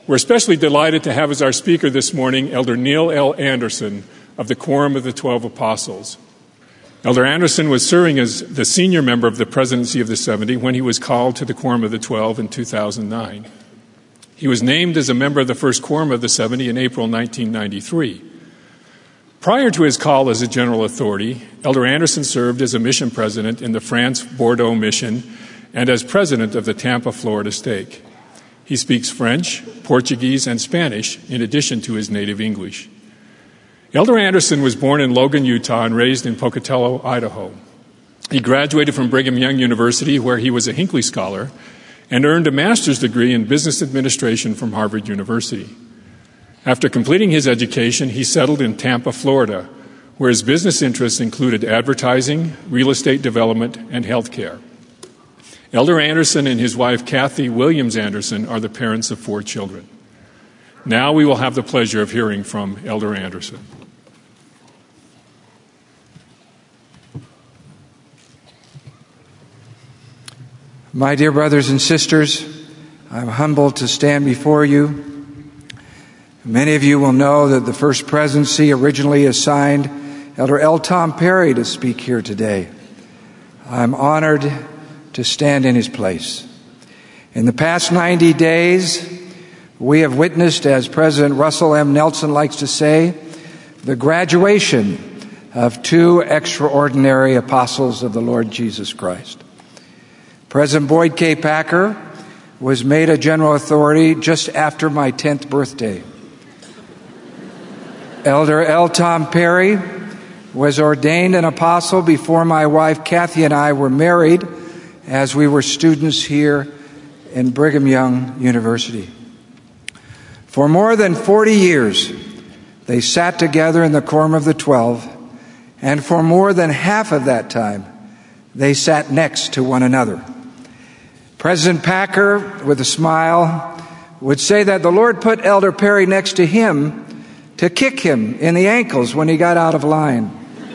We're especially delighted to have as our speaker this morning Elder Neil L. Anderson of the Quorum of the 12 Apostles. Elder Anderson was serving as the senior member of the Presidency of the 70 when he was called to the Quorum of the 12 in 2009. He was named as a member of the first Quorum of the 70 in April 1993. Prior to his call as a general authority, Elder Anderson served as a mission president in the France-Bordeaux mission and as president of the Tampa, Florida stake. He speaks French, Portuguese, and Spanish in addition to his native English. Elder Anderson was born in Logan, Utah, and raised in Pocatello, Idaho. He graduated from Brigham Young University, where he was a Hinckley Scholar, and earned a master's degree in business administration from Harvard University. After completing his education, he settled in Tampa, Florida, where his business interests included advertising, real estate development, and healthcare. Elder Anderson and his wife, Kathy Williams Anderson, are the parents of 4 children. Now we will have the pleasure of hearing from Elder Anderson. My dear brothers and sisters, I'm humbled to stand before you. Many of you will know that the First Presidency originally assigned Elder L. Tom Perry to speak here today. I'm honored to stand in his place. In the past 90 days, we have witnessed, as President Russell M. Nelson likes to say, the graduation of 2 extraordinary apostles of the Lord Jesus Christ. President Boyd K. Packer was made a general authority just after my 10th birthday. Elder L. Tom Perry was ordained an apostle before my wife Kathy and I were married, as we were students here in Brigham Young University. For more than 40 years, they sat together in the Quorum of the 12, and for more than half of that time, they sat next to one another. President Packer, with a smile, would say that the Lord put Elder Perry next to him to kick him in the ankles when he got out of line.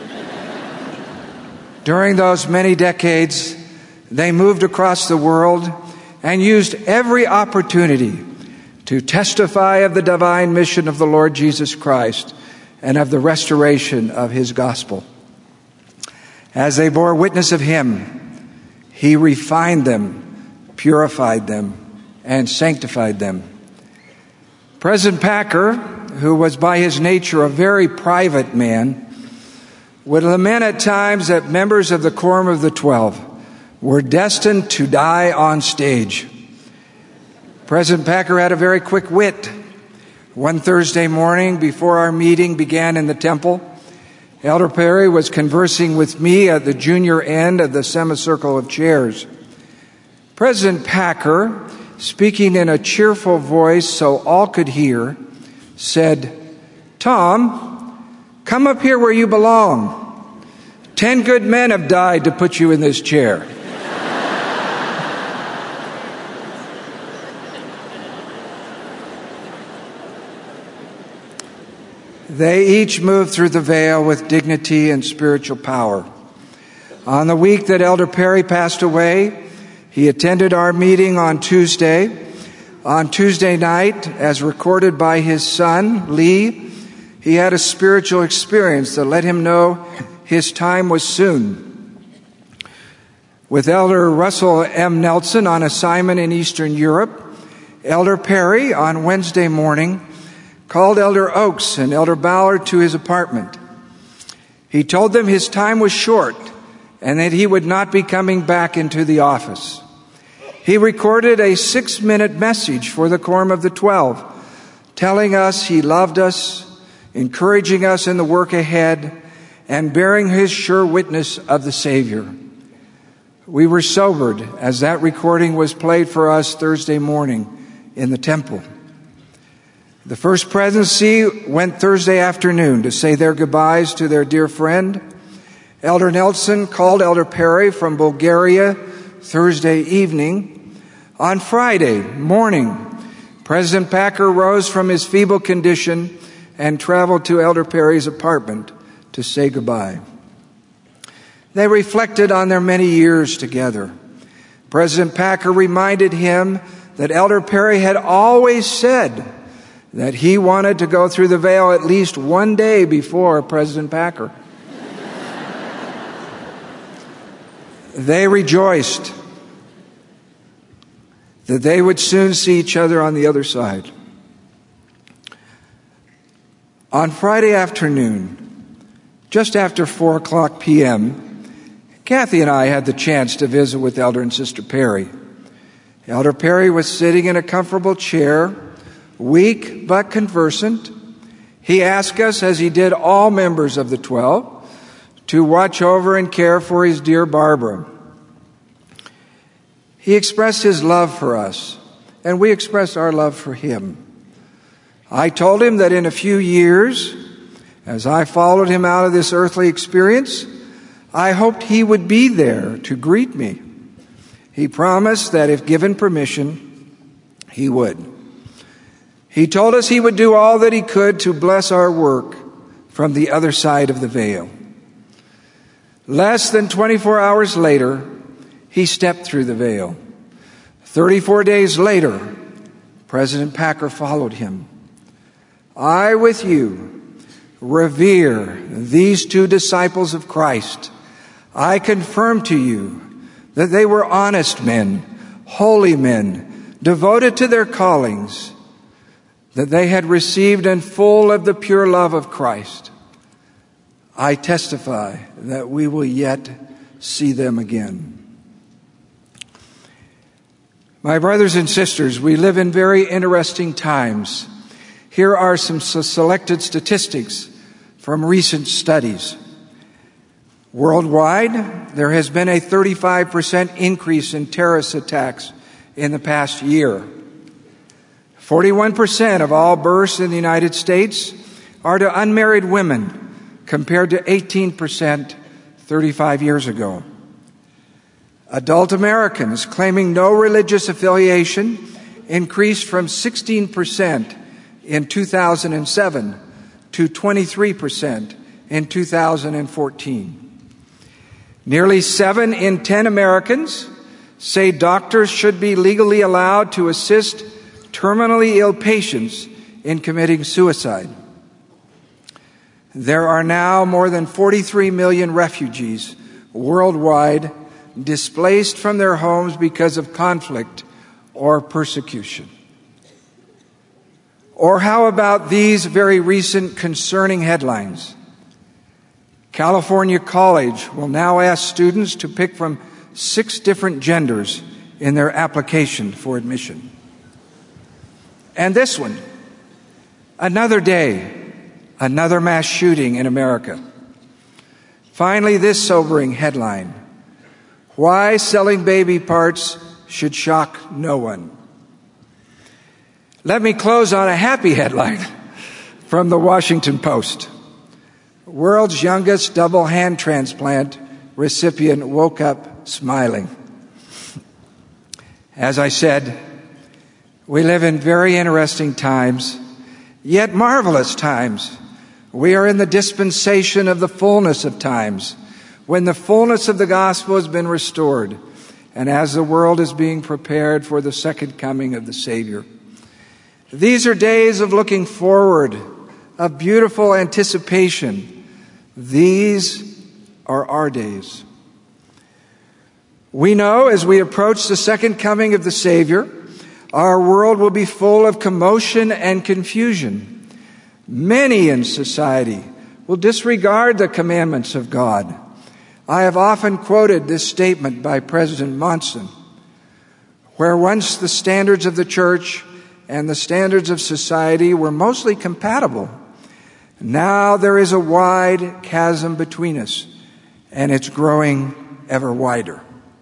During those many decades, they moved across the world and used every opportunity to testify of the divine mission of the Lord Jesus Christ and of the restoration of his gospel. As they bore witness of him, he refined them, purified them, and sanctified them. President Packer, who was by his nature a very private man, would lament at times that members of the Quorum of the 12 were destined to die on stage. President Packer had a very quick wit. One Thursday morning, before our meeting began in the temple, Elder Perry was conversing with me at the junior end of the semicircle of chairs. President Packer, speaking in a cheerful voice so all could hear, said, "Tom, come up here where you belong. 10 good men have died to put you in this chair." They each moved through the veil with dignity and spiritual power. On the week that Elder Perry passed away, he attended our meeting on Tuesday. On Tuesday night, as recorded by his son, Lee, he had a spiritual experience that let him know his time was soon. With Elder Russell M. Nelson on assignment in Eastern Europe, Elder Perry, on Wednesday morning, called Elder Oaks and Elder Ballard to his apartment. He told them his time was short and that he would not be coming back into the office. He recorded a 6-minute message for the Quorum of the 12, telling us he loved us, encouraging us in the work ahead, and bearing his sure witness of the Savior. We were sobered as that recording was played for us Thursday morning in the temple. The First Presidency went Thursday afternoon to say their goodbyes to their dear friend. Elder Nelson called Elder Perry from Bulgaria Thursday evening. On Friday morning, President Packer rose from his feeble condition and traveled to Elder Perry's apartment to say goodbye. They reflected on their many years together. President Packer reminded him that Elder Perry had always said that he wanted to go through the veil at least one day before President Packer. They rejoiced that they would soon see each other on the other side. On Friday afternoon, just after 4:00 p.m., Kathy and I had the chance to visit with Elder and Sister Perry. Elder Perry was sitting in a comfortable chair, weak but conversant. He asked us, as he did all members of the 12, to watch over and care for his dear Barbara. He expressed his love for us, and we expressed our love for him. I told him that in a few years, as I followed him out of this earthly experience, I hoped he would be there to greet me. He promised that if given permission, he would. He told us he would do all that he could to bless our work from the other side of the veil. Less than 24 hours later, he stepped through the veil. 34 days later, President Packer followed him. I, with you, revere these two disciples of Christ. I confirm to you that they were honest men, holy men, devoted to their callings, that they had received and full of the pure love of Christ. I testify that we will yet see them again. My brothers and sisters, we live in very interesting times. Here are some selected statistics from recent studies. Worldwide, there has been a 35% increase in terrorist attacks in the past year. 41% of all births in the United States are to unmarried women, compared to 18% 35 years ago. Adult Americans claiming no religious affiliation increased from 16% in 2007 to 23% in 2014. Nearly 7 in 10 Americans say doctors should be legally allowed to assist terminally ill patients in committing suicide. There are now more than 43 million refugees worldwide displaced from their homes because of conflict or persecution. Or how about these very recent concerning headlines? California College will now ask students to pick from 6 different genders in their application for admission. And this one, another day, another mass shooting in America. Finally, this sobering headline: why selling baby parts should shock no one. Let me close on a happy headline from the Washington Post. World's youngest double hand transplant recipient woke up smiling. As I said, we live in very interesting times, yet marvelous times. We are in the dispensation of the fullness of times, when the fullness of the gospel has been restored, and as the world is being prepared for the second coming of the Savior. These are days of looking forward, of beautiful anticipation. These are our days. We know as we approach the second coming of the Savior, our world will be full of commotion and confusion. Many in society will disregard the commandments of God. I have often quoted this statement by President Monson, where once the standards of the church and the standards of society were mostly compatible, now there is a wide chasm between us, and it's growing ever wider.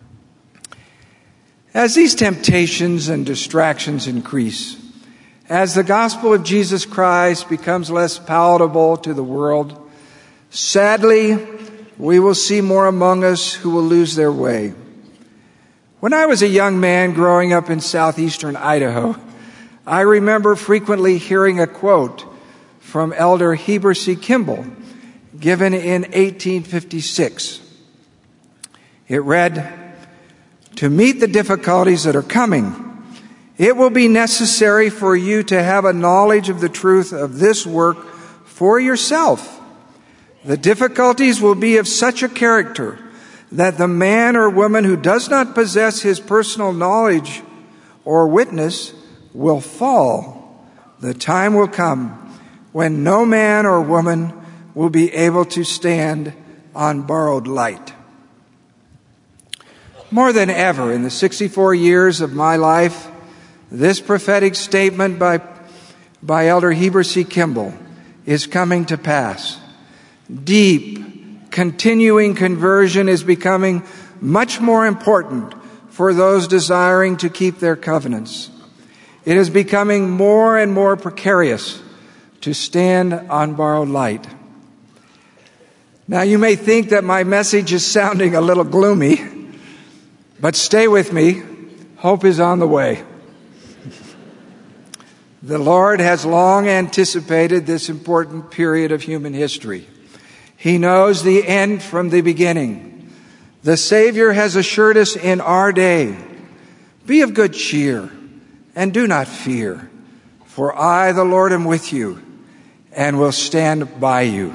As these temptations and distractions increase, as the gospel of Jesus Christ becomes less palatable to the world, sadly, we will see more among us who will lose their way. When I was a young man growing up in southeastern Idaho, I remember frequently hearing a quote from Elder Heber C. Kimball, given in 1856. It read, "To meet the difficulties that are coming, It will be necessary for you to have a knowledge of the truth of this work for yourself. The difficulties will be of such a character that the man or woman who does not possess his personal knowledge or witness will fall. The time will come when no man or woman will be able to stand on borrowed light. More than ever in the 64 years of my life, this prophetic statement by Elder Heber C. Kimball is coming to pass. Deep, continuing conversion is becoming much more important for those desiring to keep their covenants. It is becoming more and more precarious to stand on borrowed light. Now, you may think that my message is sounding a little gloomy, but stay with me. Hope is on the way. The Lord has long anticipated this important period of human history. He knows the end from the beginning. The Savior has assured us in our day, "Be of good cheer and do not fear, for I, the Lord, am with you and will stand by you."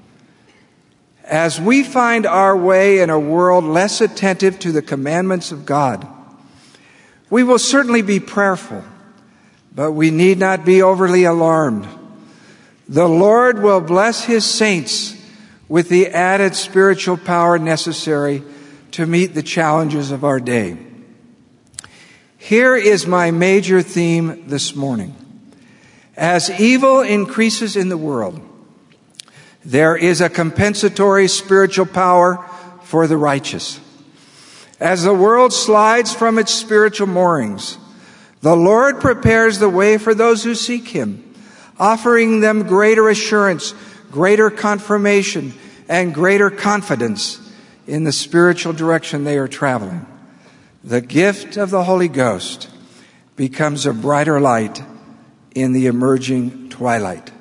As we find our way in a world less attentive to the commandments of God, we will certainly be prayerful, but we need not be overly alarmed. The Lord will bless His saints with the added spiritual power necessary to meet the challenges of our day. Here is my major theme this morning. As evil increases in the world, there is a compensatory spiritual power for the righteous. As the world slides from its spiritual moorings, the Lord prepares the way for those who seek Him, offering them greater assurance, greater confirmation, and greater confidence in the spiritual direction they are traveling. The gift of the Holy Ghost becomes a brighter light in the emerging twilight.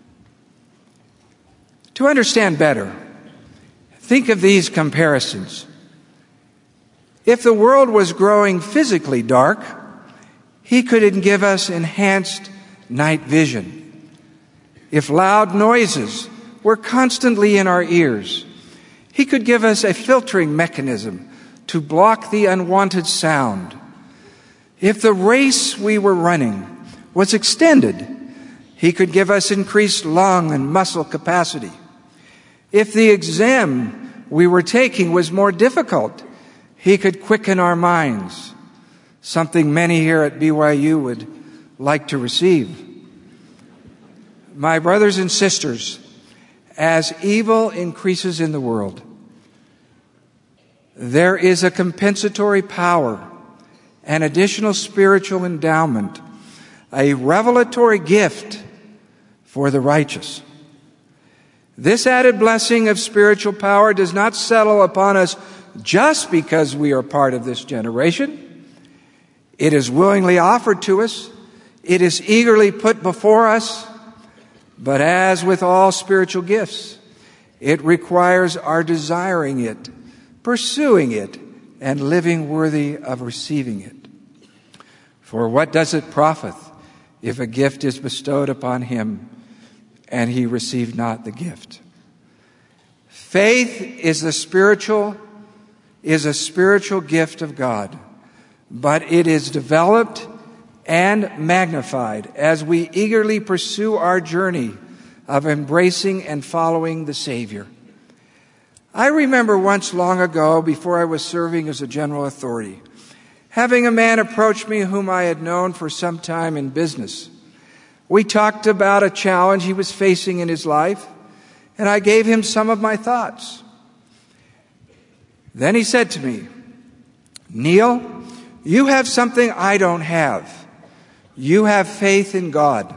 To understand better, think of these comparisons. If the world was growing physically dark, He could give us enhanced night vision. If loud noises were constantly in our ears, He could give us a filtering mechanism to block the unwanted sound. If the race we were running was extended, He could give us increased lung and muscle capacity. If the exam we were taking was more difficult, He could quicken our minds, something many here at BYU would like to receive. My brothers and sisters, as evil increases in the world, there is a compensatory power, an additional spiritual endowment, a revelatory gift for the righteous. This added blessing of spiritual power does not settle upon us just because we are part of this generation. It is willingly offered to us. It is eagerly put before us. But as with all spiritual gifts, it requires our desiring it, pursuing it, and living worthy of receiving it. For what does it profit if a gift is bestowed upon him and he receive not the gift? Faith is a spiritual gift of God, but it is developed and magnified as we eagerly pursue our journey of embracing and following the Savior. I remember once long ago, before I was serving as a general authority, having a man approach me whom I had known for some time in business. We talked about a challenge he was facing in his life, and I gave him some of my thoughts. Then he said to me, "Neil, you have something I don't have. You have faith in God."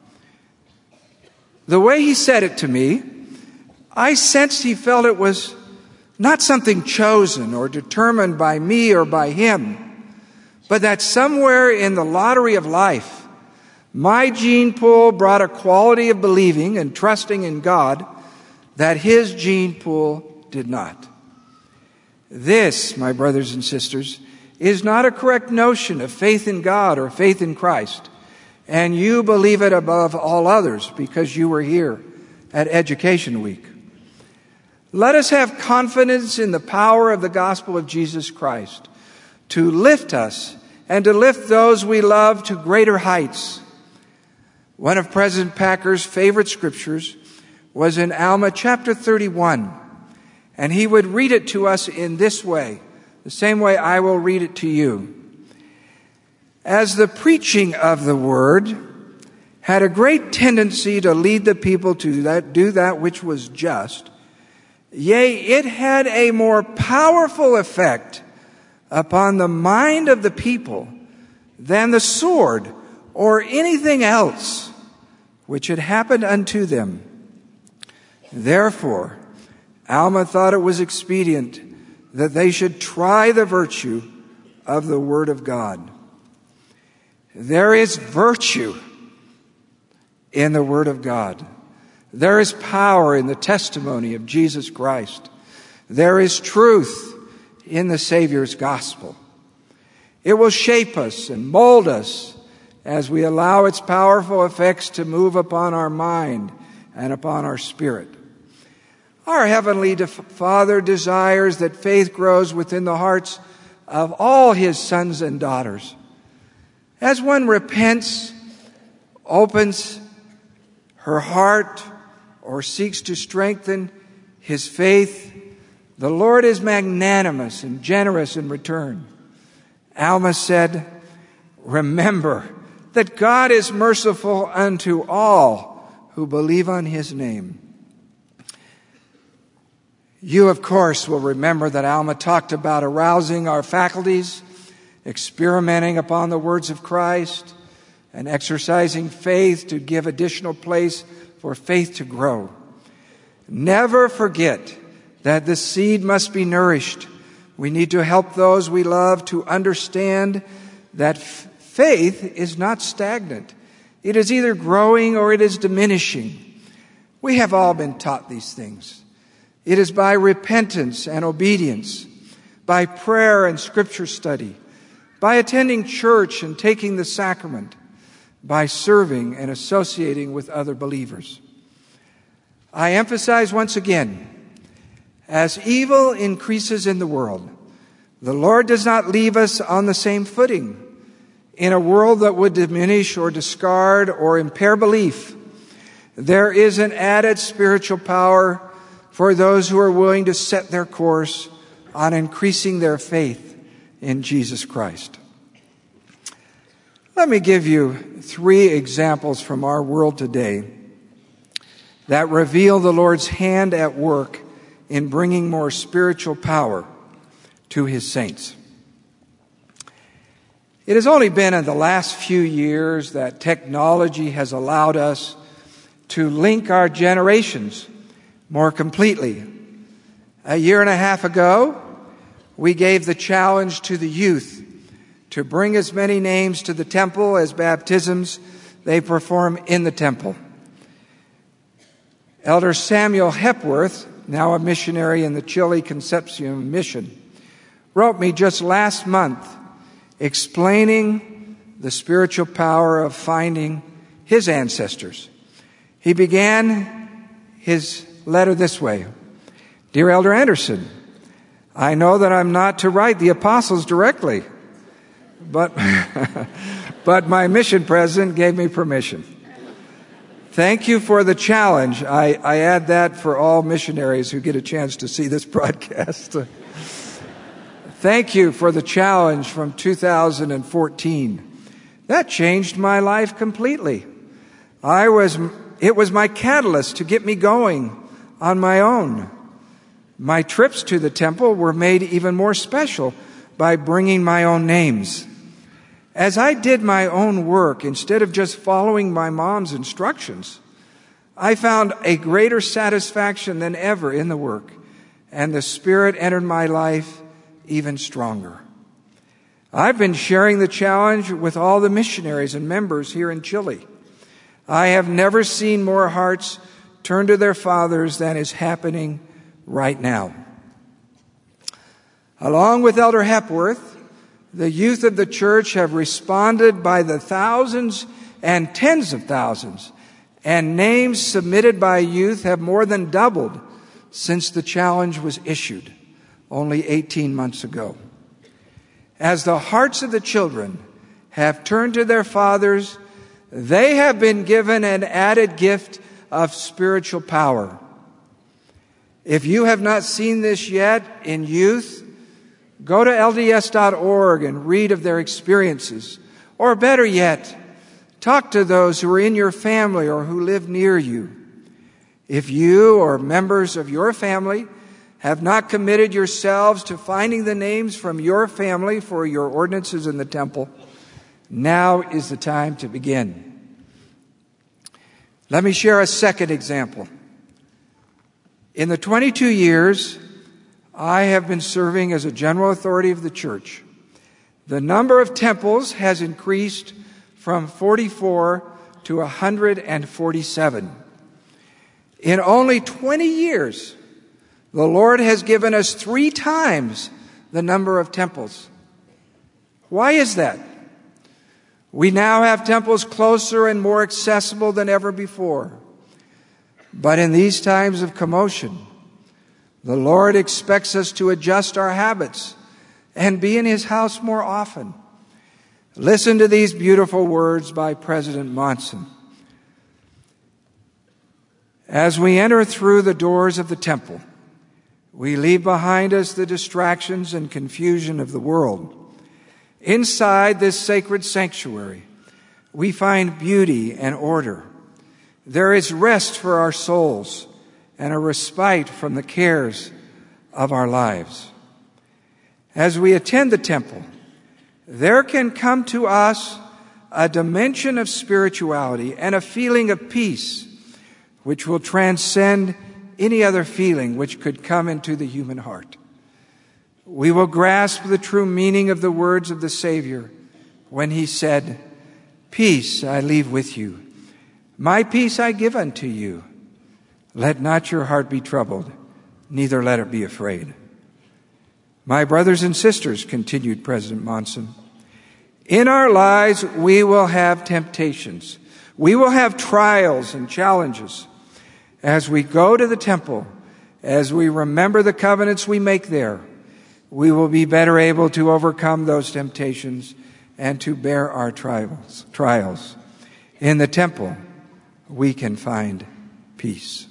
The way he said it to me, I sensed he felt it was not something chosen or determined by me or by him, but that somewhere in the lottery of life, my gene pool brought a quality of believing and trusting in God that his gene pool did not. This, my brothers and sisters, is not a correct notion of faith in God or faith in Christ, and you believe it above all others because you were here at Education Week. Let us have confidence in the power of the gospel of Jesus Christ to lift us and to lift those we love to greater heights. One of President Packer's favorite scriptures was in Alma chapter 31, and he would read it to us in this way, the same way I will read it to you. As the preaching of the word had a great tendency to lead the people to do that which was just, yea, it had a more powerful effect upon the mind of the people than the sword or anything else which had happened unto them. Therefore, Alma thought it was expedient that they should try the virtue of the Word of God. There is virtue in the Word of God. There is power in the testimony of Jesus Christ. There is truth in the Savior's gospel. It will shape us and mold us as we allow its powerful effects to move upon our mind and upon our spirit. Our Heavenly Father desires that faith grows within the hearts of all His sons and daughters. As one repents, opens her heart, or seeks to strengthen his faith, the Lord is magnanimous and generous in return. Alma said, remember that God is merciful unto all who believe on His name. You, of course, will remember that Alma talked about arousing our faculties, experimenting upon the words of Christ, and exercising faith to give additional place for faith to grow. Never forget that the seed must be nourished. We need to help those we love to understand that faith is not stagnant. It is either growing or it is diminishing. We have all been taught these things. It is by repentance and obedience, by prayer and scripture study, by attending church and taking the sacrament, by serving and associating with other believers. I emphasize once again, as evil increases in the world, the Lord does not leave us on the same footing. In a world that would diminish or discard or impair belief, there is an added spiritual power for those who are willing to set their course on increasing their faith in Jesus Christ. Let me give you 3 examples from our world today that reveal the Lord's hand at work in bringing more spiritual power to His saints. It has only been in the last few years that technology has allowed us to link our generations more completely. A year and a half ago, we gave the challenge to the youth to bring as many names to the temple as baptisms they perform in the temple. Elder Samuel Hepworth, now a missionary in the Chile Concepcion Mission, wrote me just last month explaining the spiritual power of finding his ancestors. He began his letter this way: Dear Elder Anderson, I know that I'm not to write the apostles directly, but my mission president gave me permission. Thank you for the challenge. I add that for all missionaries who get a chance to see this broadcast. Thank you for the challenge from 2014. That changed my life completely. It was my catalyst to get me going on my own. My trips to the temple were made even more special by bringing my own names. As I did my own work, instead of just following my mom's instructions, I found a greater satisfaction than ever in the work, and the Spirit entered my life even stronger. I've been sharing the challenge with all the missionaries and members here in Chile. I have never seen more hearts turn to their fathers than is happening right now. Along with Elder Hepworth, The youth of the church have responded by the thousands and tens of thousands, and names submitted by youth have more than doubled since the challenge was issued only 18 months ago. As the hearts of the children have turned to their fathers, they have been given an added gift of spiritual power. If you have not seen this yet in youth, go to LDS.org and read of their experiences. Or better yet, talk to those who are in your family or who live near you. If you or members of your family have not committed yourselves to finding the names from your family for your ordinances in the temple, now is the time to begin. Let me share a second example. In the 22 years I have been serving as a general authority of the church, the number of temples has increased from 44 to 147. In only 20 years, the Lord has given us 3 times the number of temples. Why is that? We now have temples closer and more accessible than ever before. But in these times of commotion, the Lord expects us to adjust our habits and be in His house more often. Listen to these beautiful words by President Monson. As we enter through the doors of the temple, we leave behind us the distractions and confusion of the world. Inside this sacred sanctuary, we find beauty and order. There is rest for our souls and a respite from the cares of our lives. As we attend the temple, there can come to us a dimension of spirituality and a feeling of peace which will transcend any other feeling which could come into the human heart. We will grasp the true meaning of the words of the Savior when He said, "Peace I leave with you. My peace I give unto you. Let not your heart be troubled, neither let it be afraid." My brothers and sisters, continued President Monson, in our lives we will have temptations. We will have trials and challenges. As we go to the temple, as we remember the covenants we make there, we will be better able to overcome those temptations and to bear our trials. In the temple, we can find peace.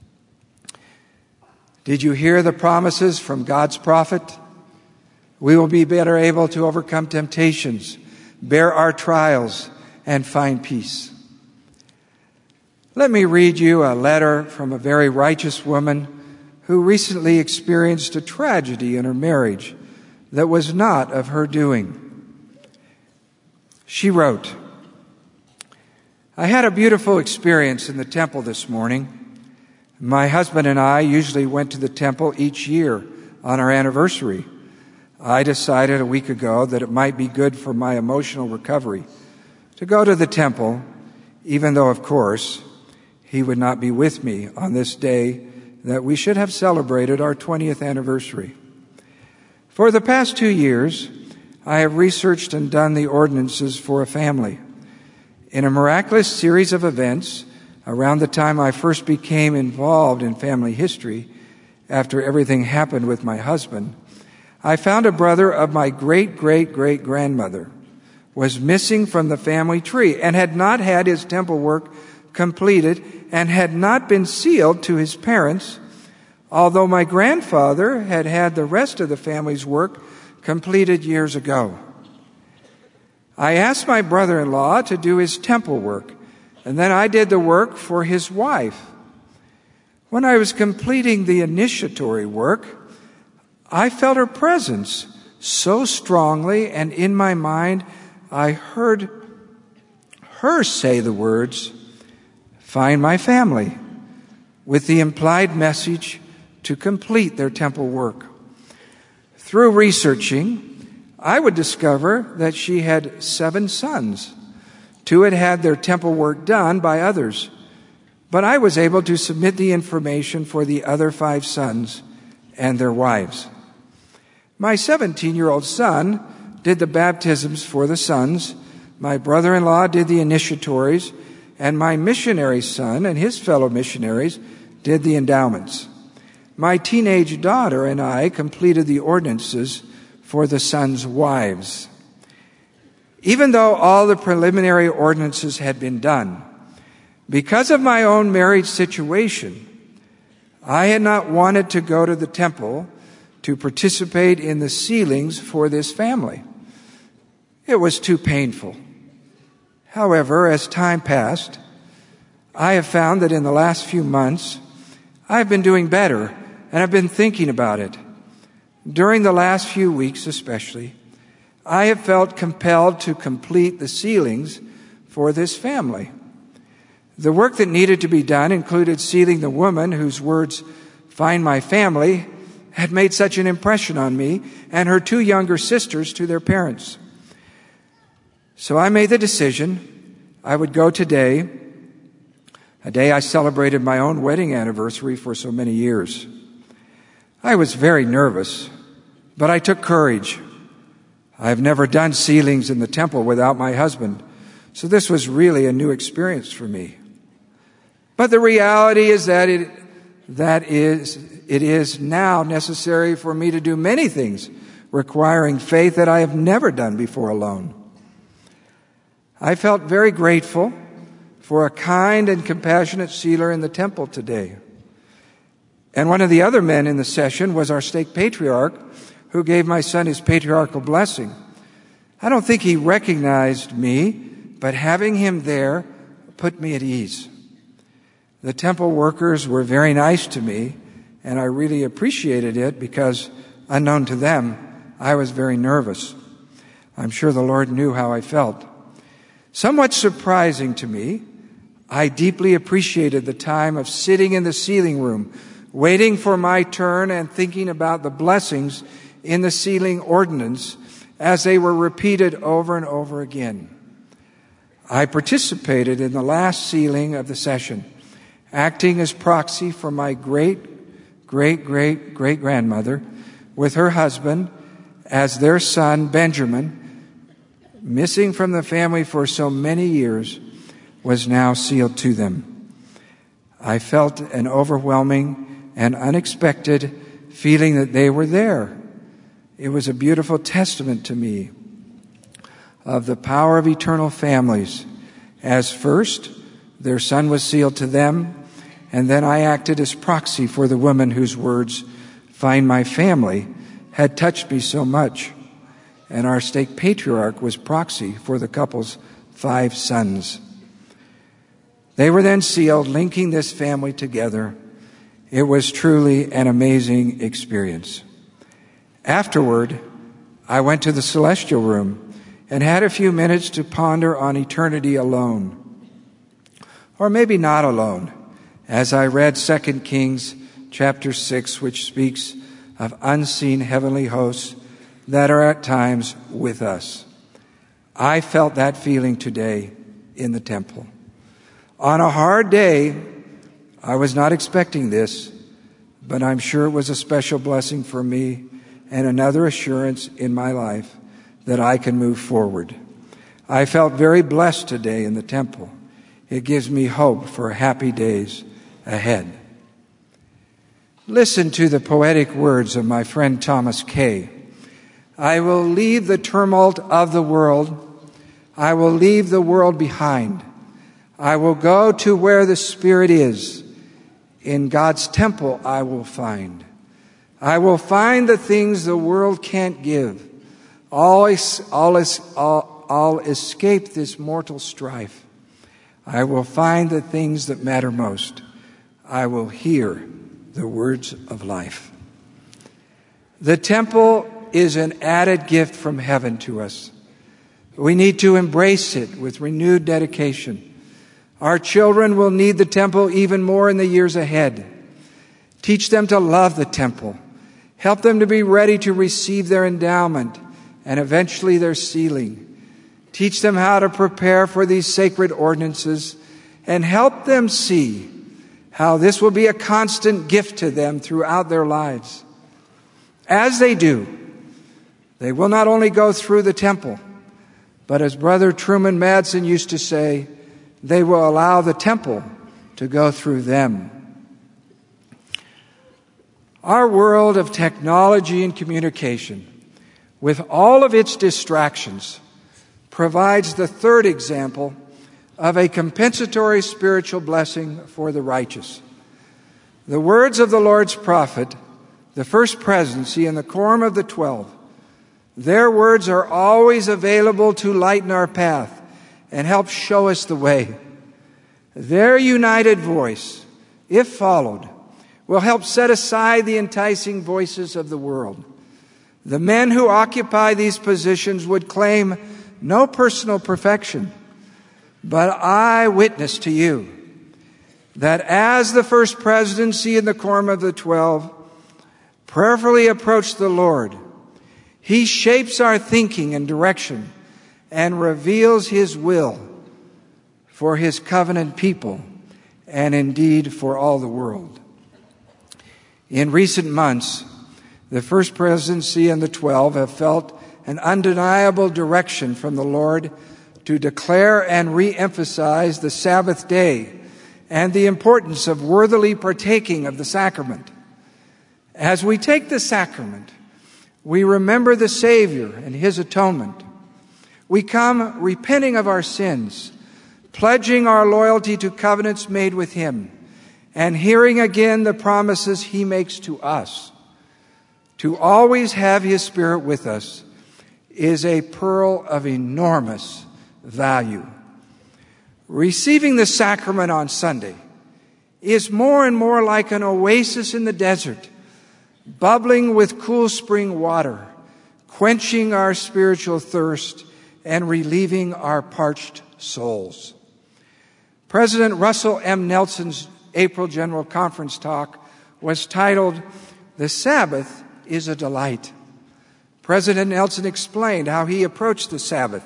Did you hear the promises from God's prophet? We will be better able to overcome temptations, bear our trials, and find peace. Let me read you a letter from a very righteous woman who recently experienced a tragedy in her marriage that was not of her doing. She wrote, "I had a beautiful experience in the temple this morning. My husband and I usually went to the temple each year on our anniversary. I decided a week ago that it might be good for my emotional recovery to go to the temple, even though, of course, he would not be with me on this day that we should have celebrated our 20th anniversary. For the past 2 years, I have researched and done the ordinances for a family. In a miraculous series of events, around the time I first became involved in family history, after everything happened with my husband, I found a brother of my great-great-great-grandmother was missing from the family tree and had not had his temple work completed and had not been sealed to his parents, although my grandfather had had the rest of the family's work completed years ago. I asked my brother-in-law to do his temple work, and then I did the work for his wife. When I was completing the initiatory work, I felt her presence so strongly, and in my mind, I heard her say the words, "Find my family," with the implied message to complete their temple work. Through researching, I would discover that she had 7 sons. 2 had had their temple work done by others, but I was able to submit the information for the other 5 sons and their wives. My 17-year-old son did the baptisms for the sons, my brother-in-law did the initiatories, and my missionary son and his fellow missionaries did the endowments. My teenage daughter and I completed the ordinances for the sons' wives. Even though all the preliminary ordinances had been done, because of my own marriage situation, I had not wanted to go to the temple to participate in the sealings for this family. It was too painful. However, as time passed, I have found that in the last few months, I've been doing better, and I've been thinking about it. During the last few weeks especially, I have felt compelled to complete the sealings for this family. The work that needed to be done included sealing the woman whose words, "Find my family," had made such an impression on me and her two younger sisters to their parents. So I made the decision I would go today, a day I celebrated my own wedding anniversary for so many years. I was very nervous, but I took courage. I have never done sealings in the temple without my husband, so this was really a new experience for me. But the reality is that it is now necessary for me to do many things requiring faith that I have never done before alone. I felt very grateful for a kind and compassionate sealer in the temple today. And one of the other men in the session was our stake patriarch, who gave my son his patriarchal blessing. I don't think he recognized me, but having him there put me at ease. The temple workers were very nice to me, and I really appreciated it because, unknown to them, I was very nervous. I'm sure the Lord knew how I felt. Somewhat surprising to me, I deeply appreciated the time of sitting in the sealing room, waiting for my turn and thinking about the blessings in the sealing ordinance as they were repeated over and over again. I participated in the last sealing of the session, acting as proxy for my great-great-great-great-grandmother with her husband as their son, Benjamin, missing from the family for so many years, was now sealed to them. I felt an overwhelming and unexpected feeling that they were there. It was a beautiful testament to me of the power of eternal families, as first their son was sealed to them, and then I acted as proxy for the woman whose words, "Find my family," had touched me so much. And our stake patriarch was proxy for the couple's 5 sons. They were then sealed, linking this family together. It was truly an amazing experience. Afterward, I went to the celestial room and had a few minutes to ponder on eternity alone. Or maybe not alone, as I read 2 Kings chapter 6, which speaks of unseen heavenly hosts that are at times with us. I felt that feeling today in the temple. On a hard day, I was not expecting this, but I'm sure it was a special blessing for me and another assurance in my life that I can move forward. I felt very blessed today in the temple. It gives me hope for happy days ahead. Listen to the poetic words of my friend Thomas Kay. I will leave the tumult of the world. I will leave the world behind. I will go to where the Spirit is. In God's temple I will find. I will find the things the world can't give. I'll escape this mortal strife. I will find the things that matter most. I will hear the words of life. The temple is an added gift from heaven to us. We need to embrace it with renewed dedication. Our children will need the temple even more in the years ahead. Teach them to love the temple. Help them to be ready to receive their endowment and eventually their sealing. Teach them how to prepare for these sacred ordinances and help them see how this will be a constant gift to them throughout their lives. As they do, They will not only go through the temple, but as Brother Truman Madsen used to say, they will allow the temple to go through them. Our world of technology and communication, with all of its distractions, provides the third example of a compensatory spiritual blessing for the righteous. The words of the Lord's prophet, the first presidency and the quorum of the 12, their words are always available to lighten our path and help show us the way. Their united voice, if followed, will help set aside the enticing voices of the world. The men who occupy these positions would claim no personal perfection, but I witness to you that as the first presidency and the quorum of the 12 prayerfully approach the Lord, He shapes our thinking and direction and reveals His will for His covenant people and indeed for all the world. In recent months, the first presidency and the 12 have felt an undeniable direction from the Lord to declare and re-emphasize the Sabbath day and the importance of worthily partaking of the sacrament. As we take the sacrament, we remember the Savior and His atonement. We come repenting of our sins, pledging our loyalty to covenants made with Him, and hearing again the promises He makes to us. To always have His Spirit with us is a pearl of enormous value. Receiving the sacrament on Sunday is more and more like an oasis in the desert, bubbling with cool spring water, quenching our spiritual thirst and relieving our parched souls. President Russell M. Nelson's April General Conference talk was titled, "The Sabbath is a Delight." President Nelson explained how he approached the Sabbath.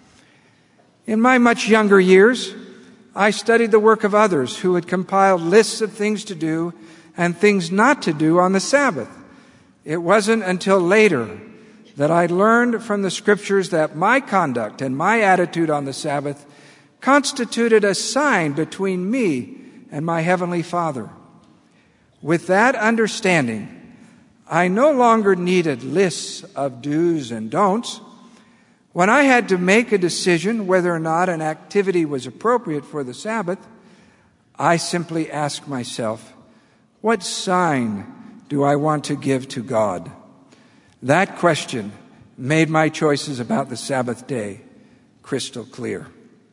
In my much younger years, I studied the work of others who had compiled lists of things to do and things not to do on the Sabbath. It wasn't until later that I learned from the Scriptures that my conduct and my attitude on the Sabbath constituted a sign between me and my Heavenly Father. With that understanding, I no longer needed lists of do's and don'ts. When I had to make a decision whether or not an activity was appropriate for the Sabbath, I simply asked myself, what sign do I want to give to God? That question made my choices about the Sabbath day crystal clear.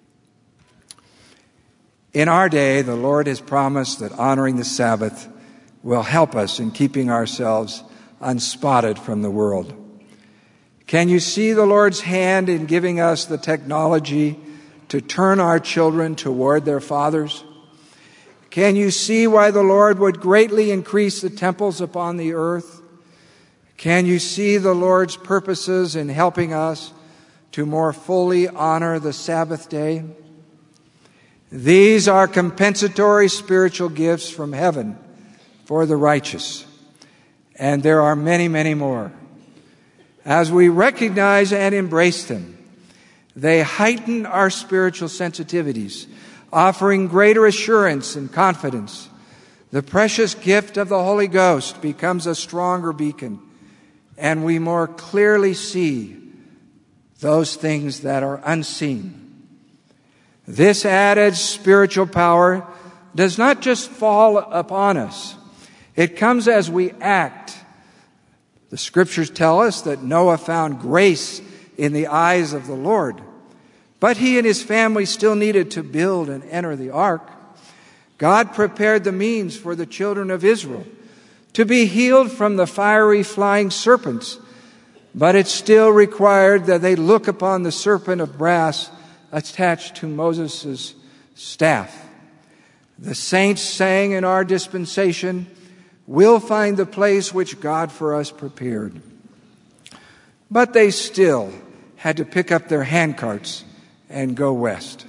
In our day, the Lord has promised that honoring the Sabbath will help us in keeping ourselves unspotted from the world. Can you see the Lord's hand in giving us the technology to turn our children toward their fathers? Can you see why the Lord would greatly increase the temples upon the earth? Can you see the Lord's purposes in helping us to more fully honor the Sabbath day? These are compensatory spiritual gifts from heaven for the righteous. And there are many, many more. As we recognize and embrace them, they heighten our spiritual sensitivities, offering greater assurance and confidence. The precious gift of the Holy Ghost becomes a stronger beacon, and we more clearly see those things that are unseen. This added spiritual power does not just fall upon us. It comes as we act. The Scriptures tell us that Noah found grace in the eyes of the Lord, but he and his family still needed to build and enter the ark. God prepared the means for the children of Israel to be healed from the fiery flying serpents, but it still required that they look upon the serpent of brass attached to Moses' staff. The saints sang in our dispensation, "We'll find the place which God for us prepared." But they still had to pick up their handcarts and go west.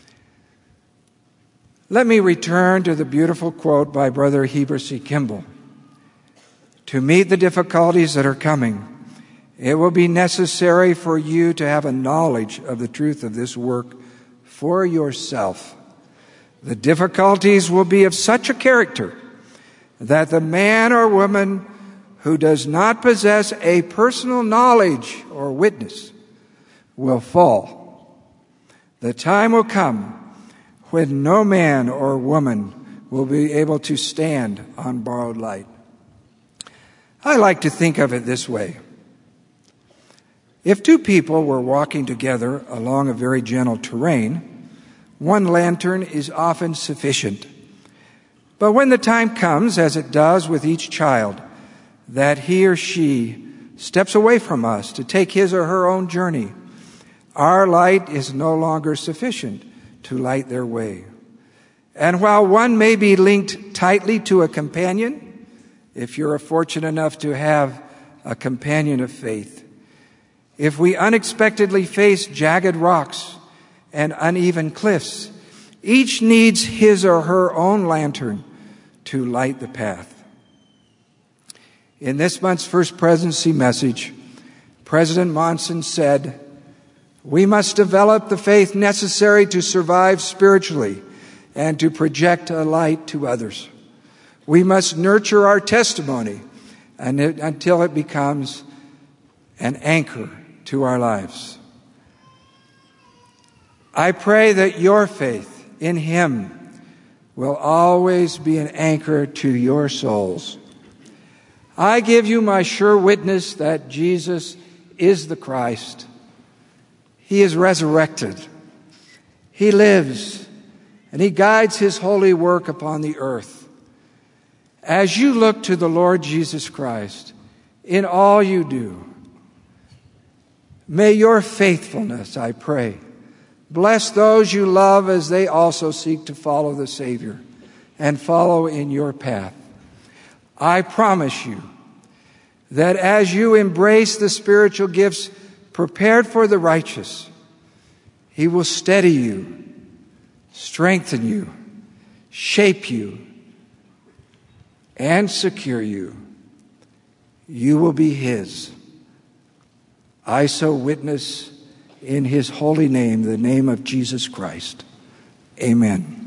Let me return to the beautiful quote by Brother Heber C. Kimball. To meet the difficulties that are coming, It will be necessary for you to have a knowledge of the truth of this work for yourself. The difficulties will be of such a character that the man or woman who does not possess a personal knowledge or witness will fall. The time will come when no man or woman will be able to stand on borrowed light. I like to think of it this way. If two people were walking together along a very gentle terrain, one lantern is often sufficient. But when the time comes, as it does with each child, that he or she steps away from us to take his or her own journey, our light is no longer sufficient to light their way. And while one may be linked tightly to a companion, if you're fortunate enough to have a companion of faith, if we unexpectedly face jagged rocks and uneven cliffs, each needs his or her own lantern to light the path. In this month's First Presidency message, President Monson said, "We must develop the faith necessary to survive spiritually and to project a light to others. We must nurture our testimony until it becomes an anchor to our lives." I pray that your faith in Him will always be an anchor to your souls. I give you my sure witness that Jesus is the Christ. He is resurrected. He lives, and He guides His holy work upon the earth. As you look to the Lord Jesus Christ in all you do, may your faithfulness, I pray, bless those you love as they also seek to follow the Savior and follow in your path. I promise you that as you embrace the spiritual gifts prepared for the righteous, He will steady you, strengthen you, shape you, and secure you. You will be His. I so witness in His holy name, the name of Jesus Christ. Amen.